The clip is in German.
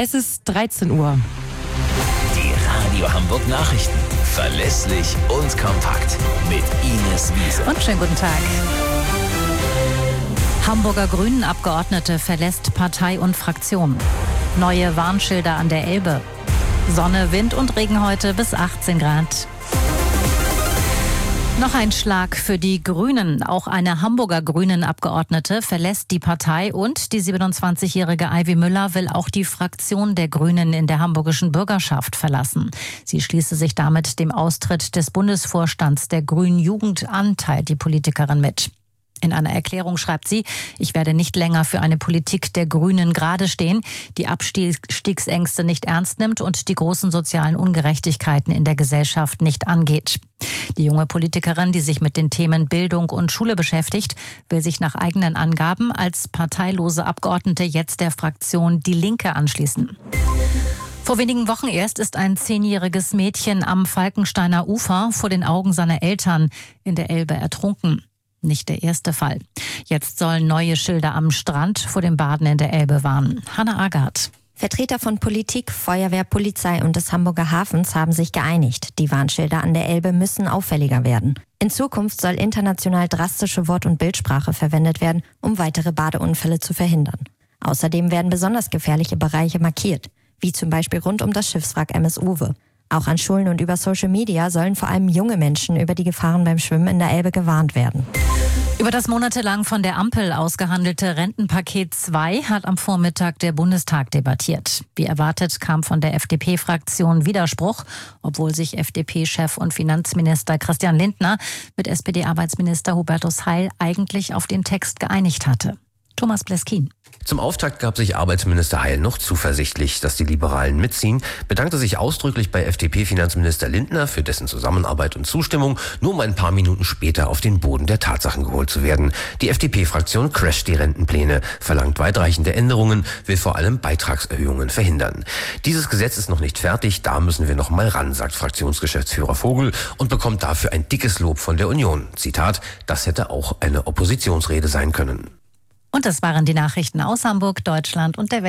Es ist 13 Uhr. Die Radio Hamburg Nachrichten. Verlässlich und kompakt. Mit Ines Wiese. Und schönen guten Tag. Hamburger Grünen-Abgeordnete verlässt Partei und Fraktion. Neue Warnschilder an der Elbe. Sonne, Wind und Regen heute bis 18 Grad. Noch ein Schlag für die Grünen. Auch eine Hamburger Grünen-Abgeordnete verlässt die Partei und die 27-jährige Ivy Müller will auch die Fraktion der Grünen in der hamburgischen Bürgerschaft verlassen. Sie schließe sich damit dem Austritt des Bundesvorstands der Grünen Jugend an, teilt die Politikerin mit. In einer Erklärung schreibt sie, ich werde nicht länger für eine Politik der Grünen gerade stehen, die Abstiegsängste nicht ernst nimmt und die großen sozialen Ungerechtigkeiten in der Gesellschaft nicht angeht. Die junge Politikerin, die sich mit den Themen Bildung und Schule beschäftigt, will sich nach eigenen Angaben als parteilose Abgeordnete jetzt der Fraktion Die Linke anschließen. Vor wenigen Wochen erst ist ein 10-jähriges Mädchen am Falkensteiner Ufer vor den Augen seiner Eltern in der Elbe ertrunken. Nicht der erste Fall. Jetzt sollen neue Schilder am Strand vor dem Baden in der Elbe warnen. Hanna Agard. Vertreter von Politik, Feuerwehr, Polizei und des Hamburger Hafens haben sich geeinigt. Die Warnschilder an der Elbe müssen auffälliger werden. In Zukunft soll international drastische Wort- und Bildsprache verwendet werden, um weitere Badeunfälle zu verhindern. Außerdem werden besonders gefährliche Bereiche markiert, wie zum Beispiel rund um das Schiffswrack MS Uwe. Auch an Schulen und über Social Media sollen vor allem junge Menschen über die Gefahren beim Schwimmen in der Elbe gewarnt werden. Über das monatelang von der Ampel ausgehandelte Rentenpaket 2 hat am Vormittag der Bundestag debattiert. Wie erwartet kam von der FDP-Fraktion Widerspruch, obwohl sich FDP-Chef und Finanzminister Christian Lindner mit SPD-Arbeitsminister Hubertus Heil eigentlich auf den Text geeinigt hatte. Thomas Bleskin. Zum Auftakt gab sich Arbeitsminister Heil noch zuversichtlich, dass die Liberalen mitziehen, bedankte sich ausdrücklich bei FDP-Finanzminister Lindner für dessen Zusammenarbeit und Zustimmung, nur um ein paar Minuten später auf den Boden der Tatsachen geholt zu werden. Die FDP-Fraktion crasht die Rentenpläne, verlangt weitreichende Änderungen, will vor allem Beitragserhöhungen verhindern. Dieses Gesetz ist noch nicht fertig, da müssen wir noch mal ran, sagt Fraktionsgeschäftsführer Vogel und bekommt dafür ein dickes Lob von der Union. Zitat, das hätte auch eine Oppositionsrede sein können. Und das waren die Nachrichten aus Hamburg, Deutschland und der Welt.